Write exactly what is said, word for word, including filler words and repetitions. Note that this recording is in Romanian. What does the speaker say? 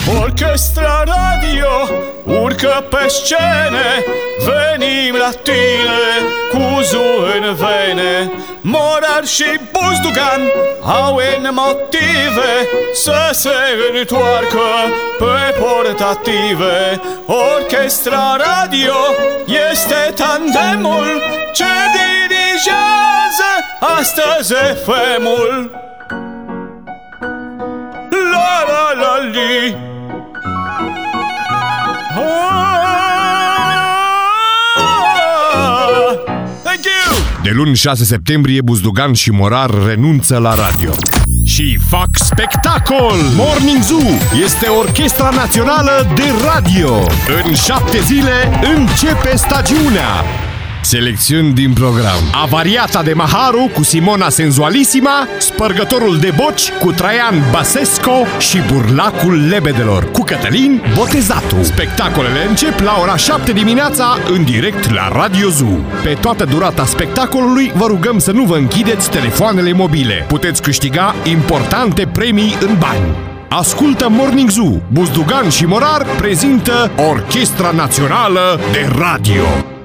Orchestra Radio urcă pe scene, venim la tine cu zu în vene. Morar și Buzdugan au în motive să se întoarcă pe portative. Orchestra Radio este tandemul ce dirigează astăzi F M-ul. La la la li. Thank you. De luni șase septembrie, Buzdugan și Morar renunță la radio și fac spectacol! Morning Zoo este orchestra națională de radio. În șapte zile începe stagiunea. Selecțiuni din program: Avariata de Maharu cu Simona Senzualissima, Spărgătorul de boci cu Traian Basesco și Burlacul lebedelor cu Cătălin Botezatu. Spectacolele încep la ora șapte dimineața în direct la Radio Zoo. Pe toată durata spectacolului vă rugăm să nu vă închideți telefoanele mobile. Puteți câștiga importante premii în bani. Ascultă Morning Zoo. Buzdugan și Morar prezintă Orchestra Națională de Radio.